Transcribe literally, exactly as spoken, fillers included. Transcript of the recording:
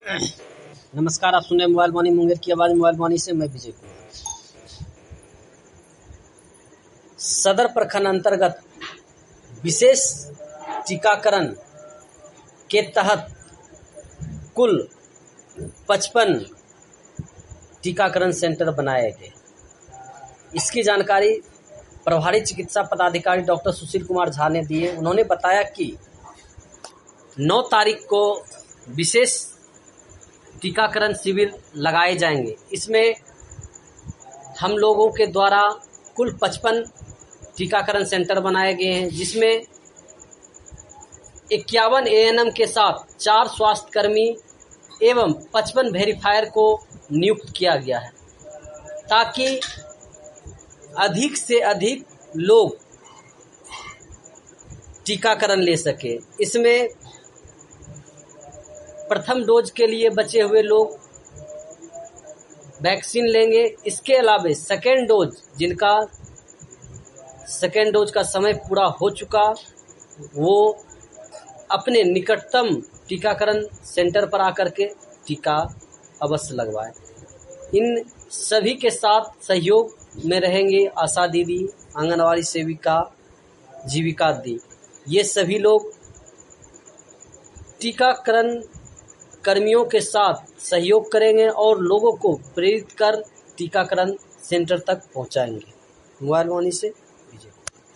नमस्कार, आप सुन रहे मोबाइल वाणी मुंगेर की आवाज। मोबाइल वाणी से मैं विजय कुमार। सदर प्रखंड अंतर्गत विशेष टीकाकरण के तहत कुल पचपन टीकाकरण सेंटर बनाए गए। इसकी जानकारी प्रभारी चिकित्सा पदाधिकारी डॉक्टर सुशील कुमार झा ने दी है। उन्होंने बताया कि नौ तारीख को विशेष टीकाकरण शिविर लगाए जाएंगे। इसमें हम लोगों के द्वारा कुल पचपन टीकाकरण सेंटर बनाए गए हैं, जिसमें इक्यावन ए एन एम के साथ चार स्वास्थ्यकर्मी एवं पचपन वेरीफायर को नियुक्त किया गया है, ताकि अधिक से अधिक लोग टीकाकरण ले सके। इसमें प्रथम डोज के लिए बचे हुए लोग वैक्सीन लेंगे। इसके अलावा सेकेंड डोज, जिनका सेकेंड डोज का समय पूरा हो चुका, वो अपने निकटतम टीकाकरण सेंटर पर आकर के टीका अवश्य लगवाएं। इन सभी के साथ सहयोग में रहेंगे आशा दीदी, आंगनवाड़ी सेविका, जीविका दी। ये सभी लोग टीकाकरण कर्मियों के साथ सहयोग करेंगे और लोगों को प्रेरित कर टीकाकरण सेंटर तक पहुंचाएंगे। मोबाइल वाणी से